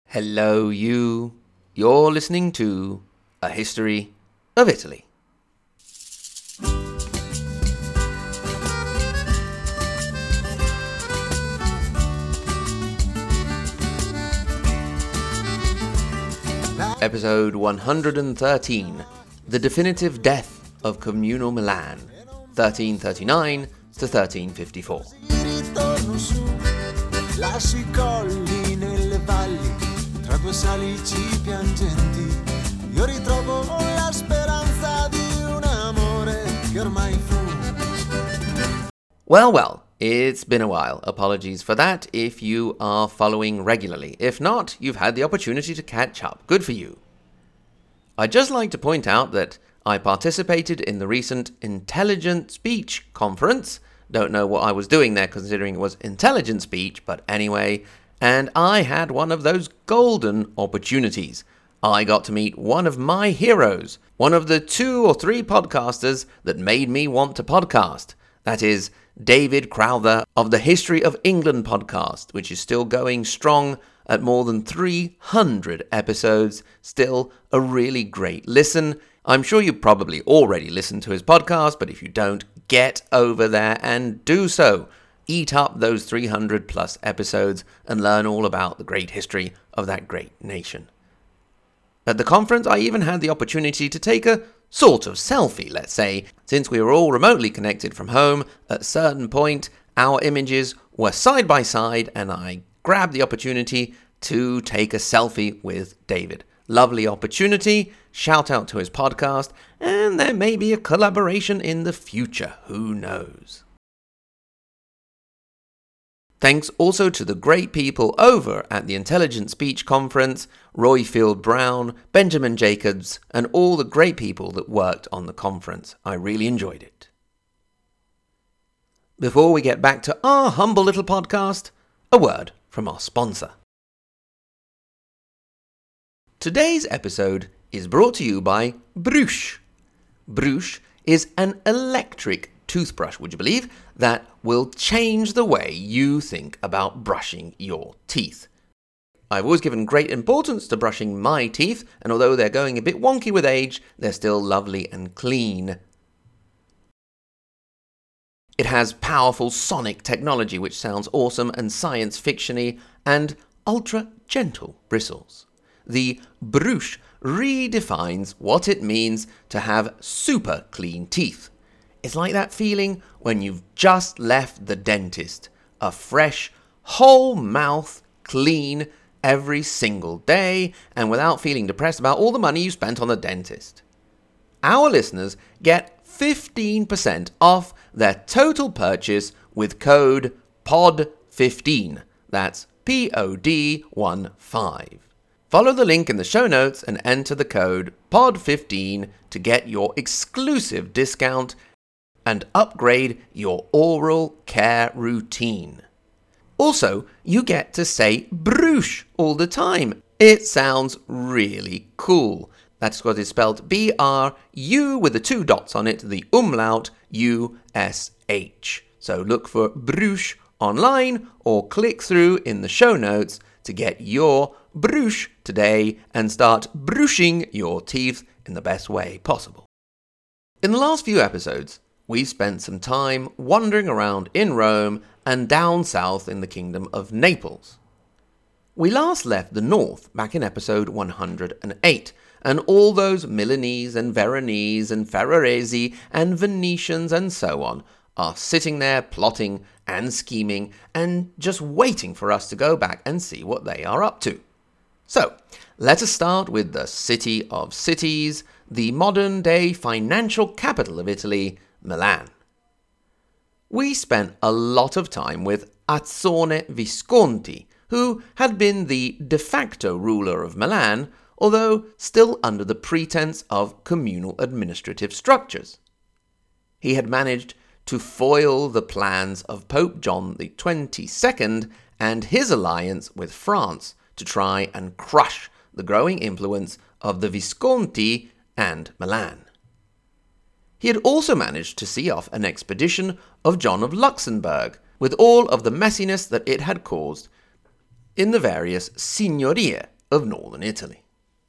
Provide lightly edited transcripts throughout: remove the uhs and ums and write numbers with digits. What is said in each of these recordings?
Hello, you. You're listening to A History of Italy. Episode 113, The Definitive Death of Communal Milan, 1339 to 1354. Tra due salici piangenti, io ritrovo la speranza di un amore che ormai fu. Well, it's been a while. Apologies for that if you are following regularly. If not, you've had the opportunity to catch up. Good for you. I'd just like to point out that I participated in the recent Intelligent Speech Conference. Don't know what I was doing there considering it was intelligent speech, but anyway. And I had one of those golden opportunities. I got to meet one of my heroes, one of the 2 or 3 podcasters that made me want to podcast. That is David Crowther of the History of England podcast, which is still going strong at more than 300 episodes. Still a really great listen. I'm sure you probably already listened to his podcast, but if you don't, get over there and do so. Eat up those 300 plus episodes and learn all about the great history of that great nation. At the conference, I even had the opportunity to take a sort of selfie, let's say. Since we were all remotely connected from home, at a certain point, our images were side by side and I grabbed the opportunity to take a selfie with David. Lovely opportunity, shout out to his podcast, and there may be a collaboration in the future, who knows. Thanks also to the great people over at the Intelligent Speech Conference, Roy Field Brown, Benjamin Jacobs, and all the great people that worked on the conference. I really enjoyed it. Before we get back to our humble little podcast, a word from our sponsor. Today's episode is brought to you by Brush. Brush is an electric toothbrush, would you believe, that will change the way you think about brushing your teeth. I've always given great importance to brushing my teeth, and although they're going a bit wonky with age, they're still lovely and clean. It has powerful sonic technology, which sounds awesome and science fiction-y, and ultra-gentle bristles. The Brush redefines what it means to have super clean teeth. It's like that feeling when you've just left the dentist. A fresh, whole mouth, clean, every single day, and without feeling depressed about all the money you spent on the dentist. Our listeners get 15% off their total purchase with code POD15. That's POD15. Follow the link in the show notes and enter the code POD15 to get your exclusive discount and upgrade your oral care routine. Also, you get to say Brush all the time. It sounds really cool. That's because it's spelled B-R-U with the 2 dots on it, the umlaut U-S-H. So look for Brush online or click through in the show notes to get your Brush today and start brushing your teeth in the best way possible. In the last few episodes, we spent some time wandering around in Rome and down south in the Kingdom of Naples. We last left the north back in episode 108, and all those Milanese and Veronese and Ferrarese and Venetians and so on are sitting there plotting and scheming and just waiting for us to go back and see what they are up to. So, let us start with the city of cities, the modern-day financial capital of Italy, Milan. We spent a lot of time with Azzone Visconti, who had been the de facto ruler of Milan, although still under the pretense of communal administrative structures. He had managed to foil the plans of Pope John XXII and his alliance with France to try and crush the growing influence of the Visconti and Milan. He had also managed to see off an expedition of John of Luxembourg, with all of the messiness that it had caused in the various signorie of northern Italy.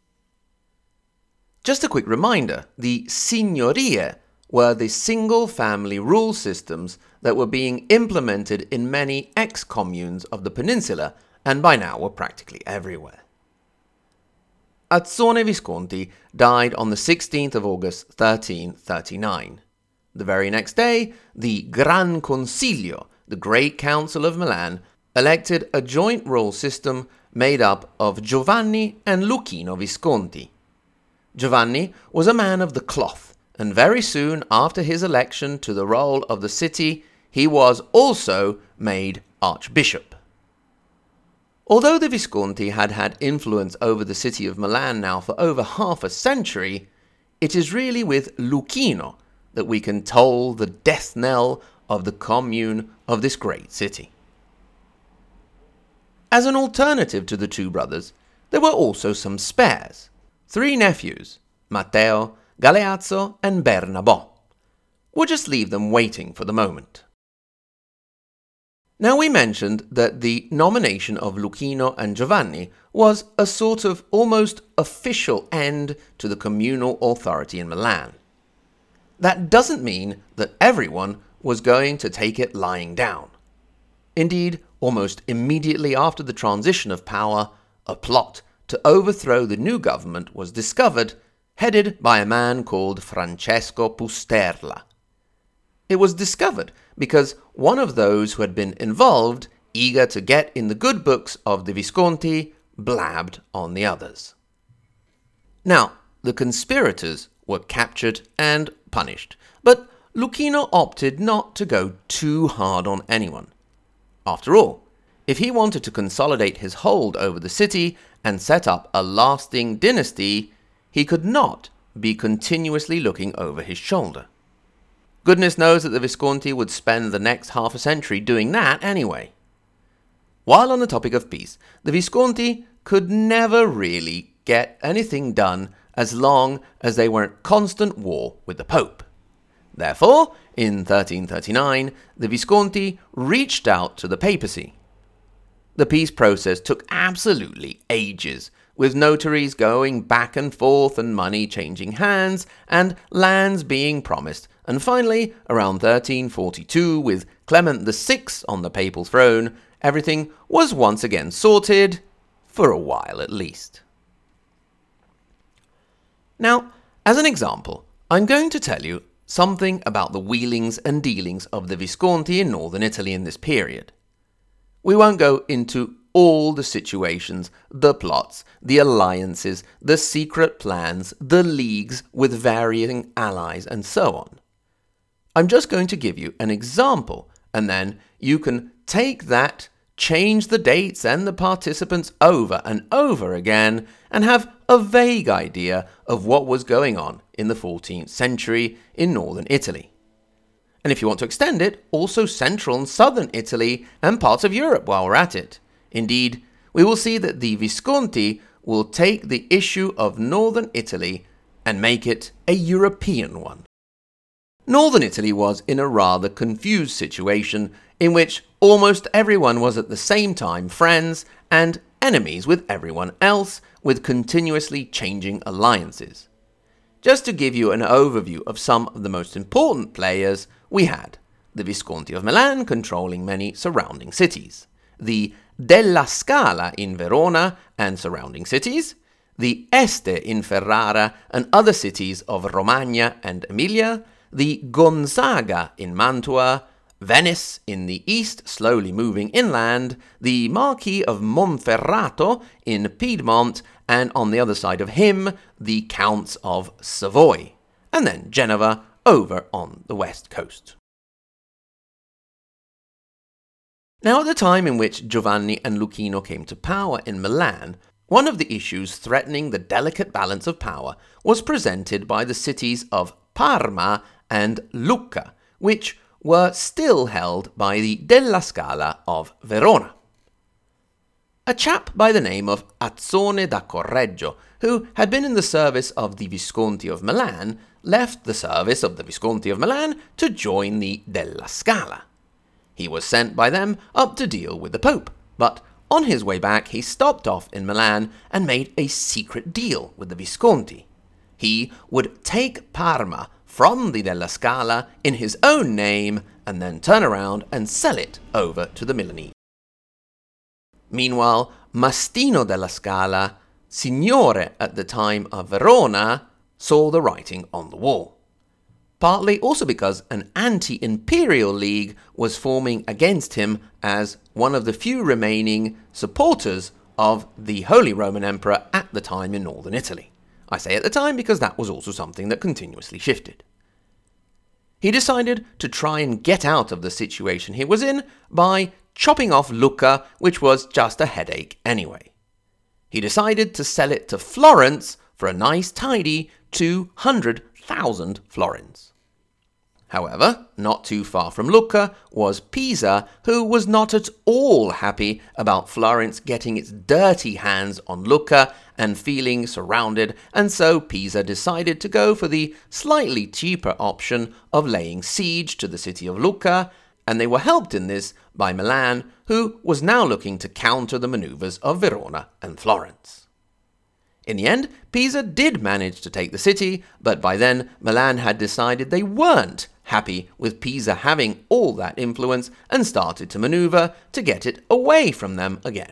Just a quick reminder, the signorie were the single-family rule systems that were being implemented in many ex-communes of the peninsula and by now were practically everywhere. Azzone Visconti died on the 16th of August 1339. The very next day, the Gran Consiglio, the Great Council of Milan, elected a joint rule system made up of Giovanni and Luchino Visconti. Giovanni was a man of the cloth, and very soon after his election to the role of the city, he was also made archbishop. Although the Visconti had had influence over the city of Milan now for over half a century, it is really with Luchino that we can toll the death knell of the commune of this great city. As an alternative to the two brothers, there were also some spares. 3 nephews, Matteo, Galeazzo, and Bernabò. We'll just leave them waiting for the moment. Now we mentioned that the nomination of Luchino and Giovanni was a sort of almost official end to the communal authority in Milan. That doesn't mean that everyone was going to take it lying down. Indeed, almost immediately after the transition of power, a plot to overthrow the new government was discovered, headed by a man called Francesco Pusterla. It was discovered because one of those who had been involved, eager to get in the good books of the Visconti, blabbed on the others. Now, the conspirators were captured and punished, but Luchino opted not to go too hard on anyone. After all, if he wanted to consolidate his hold over the city and set up a lasting dynasty, he could not be continuously looking over his shoulder. Goodness knows that the Visconti would spend the next half a century doing that anyway. While on the topic of peace, the Visconti could never really get anything done as long as they were in constant war with the Pope. Therefore, in 1339, the Visconti reached out to the papacy. The peace process took absolutely ages, with notaries going back and forth and money changing hands and lands being promised, and finally, around 1342, with Clement VI on the papal throne, everything was once again sorted, for a while at least. Now, as an example, I'm going to tell you something about the wheelings and dealings of the Visconti in northern Italy in this period. We won't go into all the situations, the plots, the alliances, the secret plans, the leagues with varying allies, and so on. I'm just going to give you an example, and then you can take that, change the dates and the participants over and over again, and have a vague idea of what was going on in the 14th century in northern Italy. And if you want to extend it, also central and southern Italy and parts of Europe while we're at it. Indeed, we will see that the Visconti will take the issue of northern Italy and make it a European one. Northern Italy was in a rather confused situation in which almost everyone was at the same time friends and enemies with everyone else, with continuously changing alliances. Just to give you an overview of some of the most important players, we had the Visconti of Milan controlling many surrounding cities, the Della Scala in Verona and surrounding cities, the Este in Ferrara and other cities of Romagna and Emilia, the Gonzaga in Mantua, Venice in the east slowly moving inland, the Marquis of Monferrato in Piedmont, and on the other side of him, the Counts of Savoy, and then Genova over on the west coast. Now, at the time in which Giovanni and Luchino came to power in Milan, one of the issues threatening the delicate balance of power was presented by the cities of Parma and Lucca, which were still held by the Della Scala of Verona. A chap by the name of Azzone da Correggio, who had been in the service of the Visconti of Milan, left the service of the Visconti of Milan to join the Della Scala. He was sent by them up to deal with the Pope, but On his way back, he stopped off in Milan and made a secret deal with the Visconti. He would take Parma from the Della Scala in his own name and then turn around and sell it over to the Milanese. Meanwhile, Mastino della Scala, Signore at the time of Verona, saw the writing on the wall. Partly also because an anti-imperial league was forming against him as one of the few remaining supporters of the Holy Roman Emperor at the time in northern Italy. I say at the time because that was also something that continuously shifted. He decided to try and get out of the situation he was in by chopping off Lucca, which was just a headache anyway. He decided to sell it to Florence for a nice tidy 200,000 florins. However, not too far from Lucca was Pisa, who was not at all happy about Florence getting its dirty hands on Lucca and feeling surrounded, and so Pisa decided to go for the slightly cheaper option of laying siege to the city of Lucca, and they were helped in this by Milan, who was now looking to counter the maneuvers of Verona and Florence. In the end, Pisa did manage to take the city, but by then Milan had decided they weren't happy with Pisa having all that influence and started to maneuver to get it away from them again.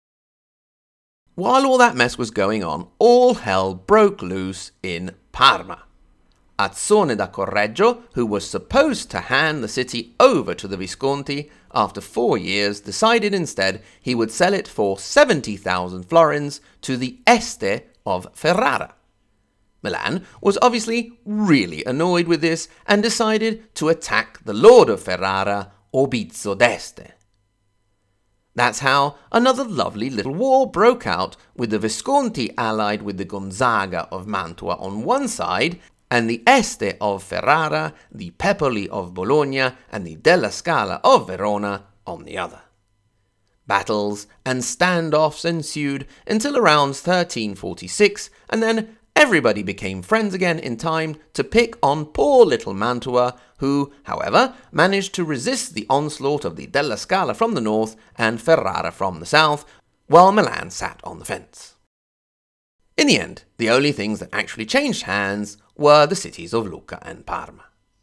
While all that mess was going on, all hell broke loose in Parma. Azzone da Correggio, who was supposed to hand the city over to the Visconti after 4 years, decided instead he would sell it for 70,000 florins to the Este of Ferrara. Milan was obviously really annoyed with this and decided to attack the Lord of Ferrara, Orbizzo d'Este. That's how another lovely little war broke out, with the Visconti allied with the Gonzaga of Mantua on one side, and the Este of Ferrara, the Pepoli of Bologna, and the Della Scala of Verona on the other. Battles and standoffs ensued until around 1346, and then everybody became friends again in time to pick on poor little Mantua, who, however, managed to resist the onslaught of the Della Scala from the north and Ferrara from the south, while Milan sat on the fence. In the end, the only things that actually changed hands were the cities of Lucca and Parma.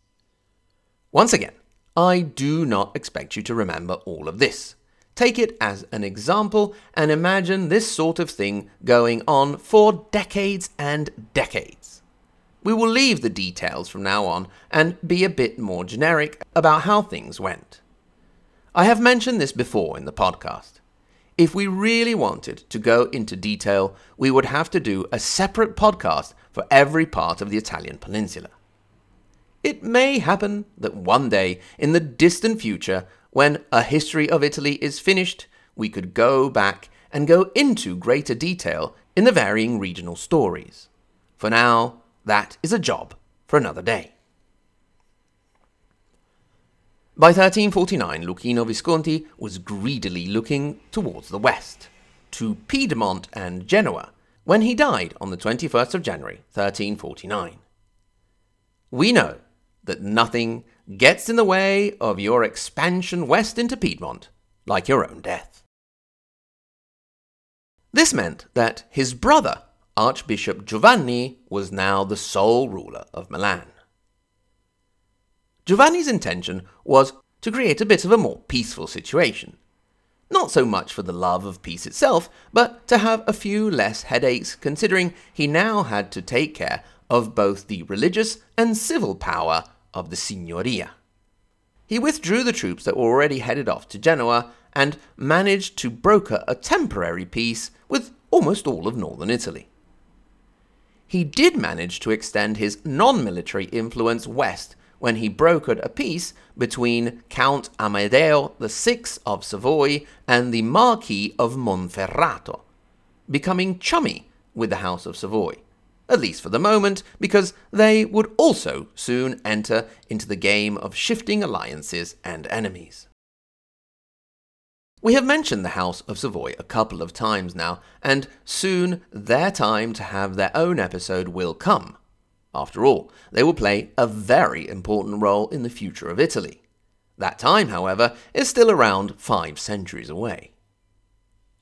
Once again, I do not expect you to remember all of this. Take it as an example and imagine this sort of thing going on for decades and decades. We will leave the details from now on and be a bit more generic about how things went. I have mentioned this before in the podcast. If we really wanted to go into detail, we would have to do a separate podcast for every part of the Italian peninsula. It may happen that one day in the distant future, when A History of Italy is finished, we could go back and go into greater detail in the varying regional stories. For now, that is a job for another day. By 1349, Luchino Visconti was greedily looking towards the west, to Piedmont and Genoa, when he died on the 21st of January, 1349. We know that nothing gets in the way of your expansion west into Piedmont like your own death. This meant that his brother, Archbishop Giovanni, was now the sole ruler of Milan. Giovanni's intention was to create a bit of a more peaceful situation. Not so much for the love of peace itself, but to have a few less headaches, considering he now had to take care of both the religious and civil power of the Signoria. He withdrew the troops that were already headed off to Genoa and managed to broker a temporary peace with almost all of northern Italy. He did manage to extend his non-military influence west when he brokered a peace between Count Amedeo VI of Savoy and the Marquis of Monferrato, becoming chummy with the House of Savoy, at least for the moment, because they would also soon enter into the game of shifting alliances and enemies. We have mentioned the House of Savoy a couple of times now, and soon their time to have their own episode will come. After all, they will play a very important role in the future of Italy. That time, however, is still around 5 centuries away.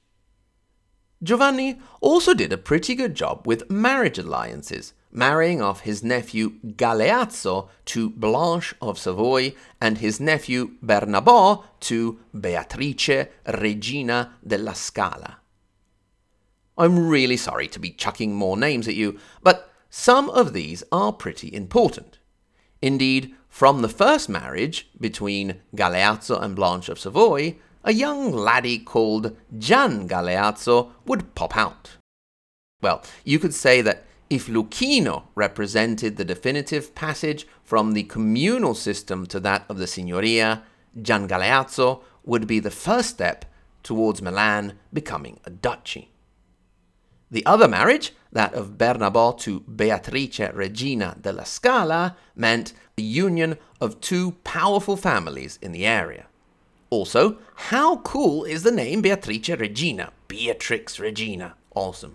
Giovanni also did a pretty good job with marriage alliances, marrying off his nephew Galeazzo to Blanche of Savoy and his nephew Bernabo to Beatrice Regina della Scala. I'm really sorry to be chucking more names at you, but some of these are pretty important. Indeed, from the first marriage between Galeazzo and Blanche of Savoy, a young laddie called Gian Galeazzo would pop out. Well, you could say that if Luchino represented the definitive passage from the communal system to that of the Signoria, Gian Galeazzo would be the first step towards Milan becoming a duchy. The other marriage, that of Bernabo to Beatrice Regina della Scala, meant the union of two powerful families in the area. Also, how cool is the name Beatrice Regina? Beatrix Regina. Awesome.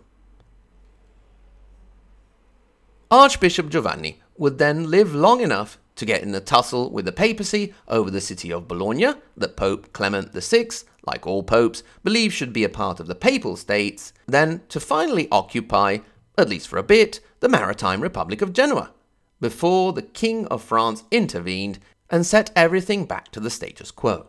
Archbishop Giovanni would then live long enough to get in a tussle with the papacy over the city of Bologna that Pope Clement VI, like all popes, believed should be a part of the Papal States, then to finally occupy, at least for a bit, the maritime Republic of Genoa, before the King of France intervened and set everything back to the status quo.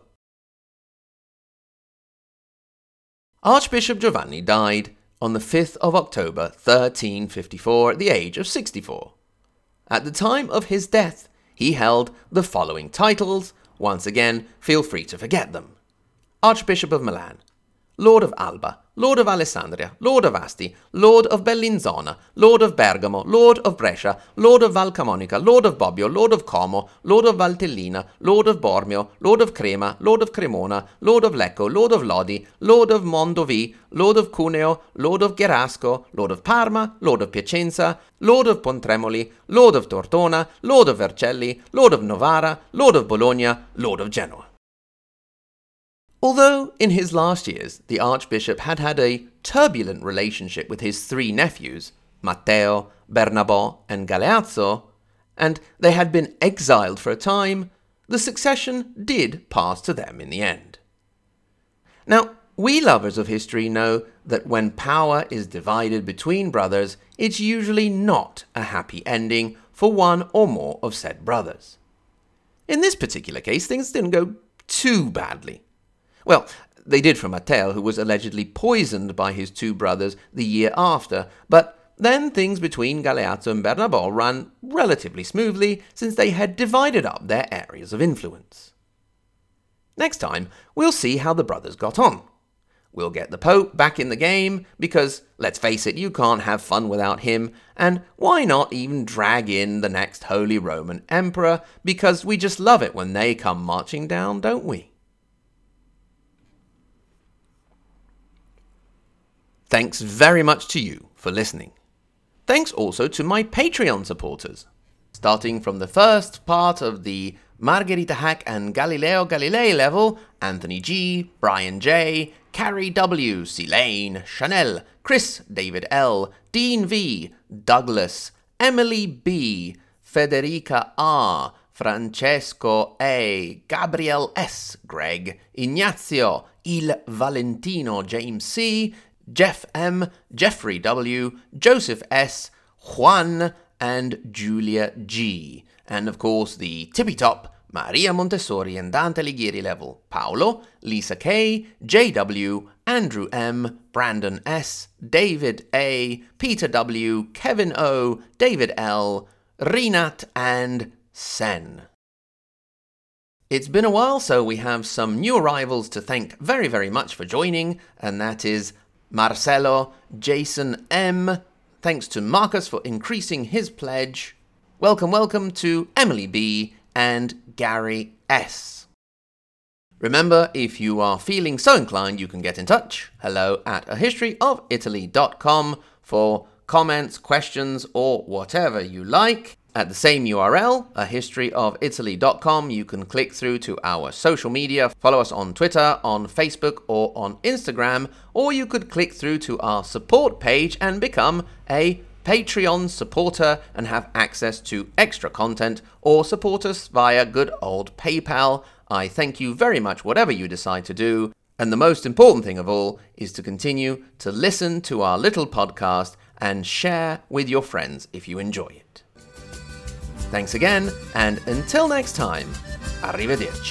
Archbishop Giovanni died on the 5th of October 1354 at the age of 64. At the time of his death, he held the following titles. Once again, feel free to forget them. Archbishop of Milan, Lord of Alba, Lord of Alessandria, Lord of Asti, Lord of Bellinzona, Lord of Bergamo, Lord of Brescia, Lord of Valcamonica, Lord of Bobbio, Lord of Como, Lord of Valtellina, Lord of Bormio, Lord of Crema, Lord of Cremona, Lord of Lecco, Lord of Lodi, Lord of Mondovì, Lord of Cuneo, Lord of Gerasco, Lord of Parma, Lord of Piacenza, Lord of Pontremoli, Lord of Tortona, Lord of Vercelli, Lord of Novara, Lord of Bologna, Lord of Genoa. Although in his last years the Archbishop had had a turbulent relationship with his three nephews, Matteo, Bernabo, and Galeazzo, and they had been exiled for a time, the succession did pass to them in the end. Now, we lovers of history know that when power is divided between brothers, it's usually not a happy ending for one or more of said brothers. In this particular case, things didn't go too badly. Well, they did for Matteo, who was allegedly poisoned by his two brothers the year after, but then things between Galeazzo and Bernabo ran relatively smoothly since they had divided up their areas of influence. Next time, we'll see how the brothers got on. We'll get the Pope back in the game because, let's face it, you can't have fun without him, and why not even drag in the next Holy Roman Emperor, because we just love it when they come marching down, don't we? Thanks very much to you for listening. Thanks also to my Patreon supporters. Starting from the first part of the Margherita Hack and Galileo Galilei level, Anthony G, Brian J, Carrie W, Celane, Chanel, Chris, David L, Dean V, Douglas, Emily B, Federica R, Francesco A, Gabriel S, Greg, Ignazio, Il Valentino, James C, Jeff M, Jeffrey W, Joseph S, Juan, and Julia G. And of course the tippy-top Maria Montessori and Dante Alighieri level, Paolo, Lisa K, JW, Andrew M, Brandon S, David A, Peter W, Kevin O, David L, Rinat, and Sen. It's been a while, so we have some new arrivals to thank very, very much for joining, and that is Marcelo, Jason M, thanks to Marcus for increasing his pledge. Welcome to Emily B and Gary S. Remember, if you are feeling so inclined, you can get in touch. hello@ahistoryofitaly.com for comments, questions, or whatever you like. At the same URL, ahistoryofitaly.com, you can click through to our social media, follow us on Twitter, on Facebook, or on Instagram, or you could click through to our support page and become a Patreon supporter and have access to extra content, or support us via good old PayPal. I thank you very much whatever you decide to do. And the most important thing of all is to continue to listen to our little podcast and share with your friends if you enjoy it. Thanks again, and until next time, arrivederci.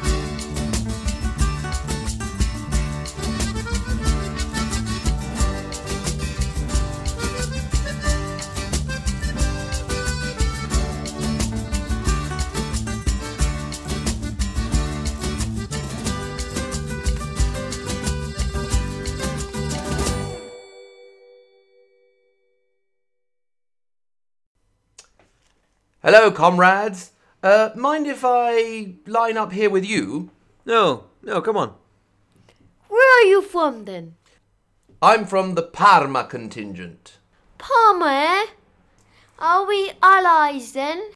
Hello, comrades. Mind if I line up here with you? No, come on. Where are you from then? I'm from the Parma contingent. Parma, eh? Are we allies then?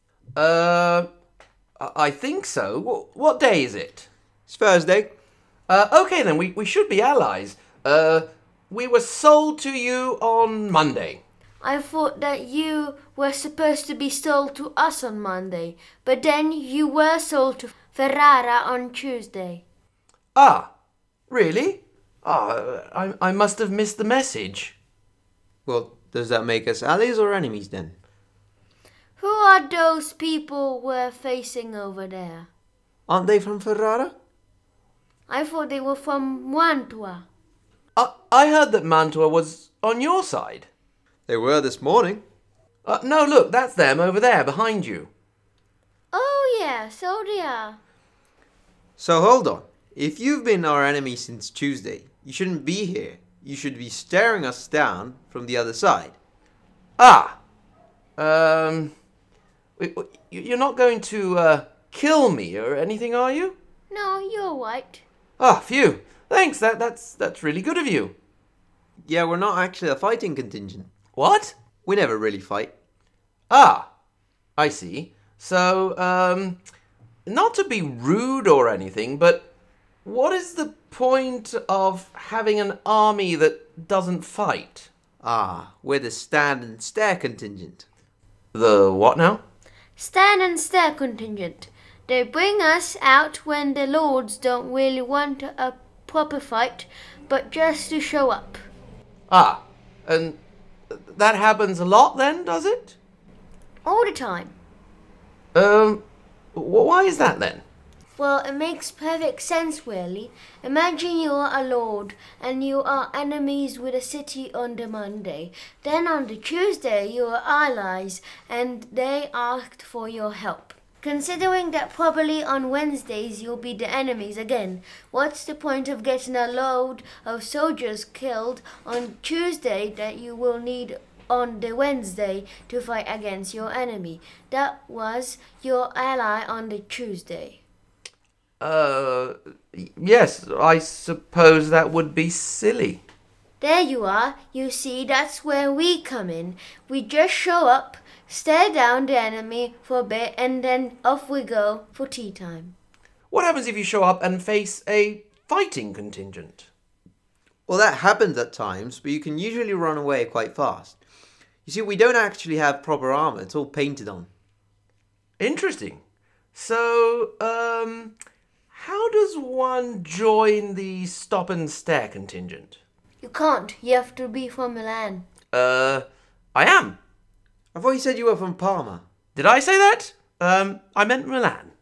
I think so. What day is it? It's Thursday. Okay then, we should be allies. We were sold to you on Monday. I thought that you were supposed to be sold to us on Monday, but then you were sold to Ferrara on Tuesday. Ah, really? I must have missed the message. Well, does that make us allies or enemies then? Who are those people we're facing over there? Aren't they from Ferrara? I thought they were from Mantua. I heard that Mantua was on your side. They were this morning. No, look, that's them over there, behind you. Oh yeah, so they are. So hold on. If you've been our enemy since Tuesday, you shouldn't be here. You should be staring us down from the other side. You're not going to kill me or anything, are you? No, you're right. Ah, phew. Thanks, that's really good of you. Yeah, we're not actually a fighting contingent. What? We never really fight. Ah, I see. So, not to be rude or anything, but what is the point of having an army that doesn't fight? We're the stand and stare contingent. The what now? Stand and stare contingent. They bring us out when the lords don't really want a proper fight, but just to show up. Ah, and that happens a lot then, does it? All the time. Why is that then? Well, it makes perfect sense, really. Imagine you are a lord and you are enemies with a city on the Monday. Then on the Tuesday you are allies and they asked for your help. Considering that probably on Wednesdays you'll be the enemies again, what's the point of getting a load of soldiers killed on Tuesday that you will need on the Wednesday to fight against your enemy? That was your ally on the Tuesday. Yes, I suppose that would be silly. There you are. You see, that's where we come in. We just show up, stare down the enemy for a bit, and then off we go for tea time. What happens if you show up and face a fighting contingent? Well, that happens at times, but you can usually run away quite fast. You see, we don't actually have proper armor. It's all painted on. Interesting. So, how does one join the stop and stare contingent? You can't. You have to be from Milan. I am. I thought you said you were from Parma. Did I say that? I meant Milan.